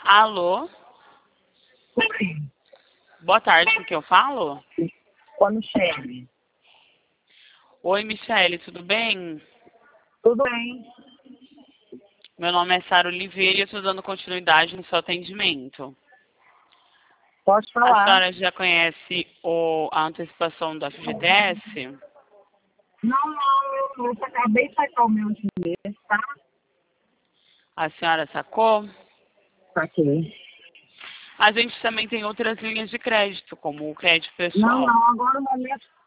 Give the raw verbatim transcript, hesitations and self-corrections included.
Alô? Oi. Boa tarde, com quem eu falo? Com a Michele. Oi, Michele, tudo bem? Tudo bem? Meu nome é Sara Oliveira e eu estou dando continuidade no seu atendimento. Pode A falar. senhora já conhece o, a antecipação do F G T S? Não, não, eu, eu acabei de sacar o meu dinheiro, tá? A senhora sacou? Saquei. A gente também tem outras linhas de crédito, como o crédito Não, pessoal. não, agora no momento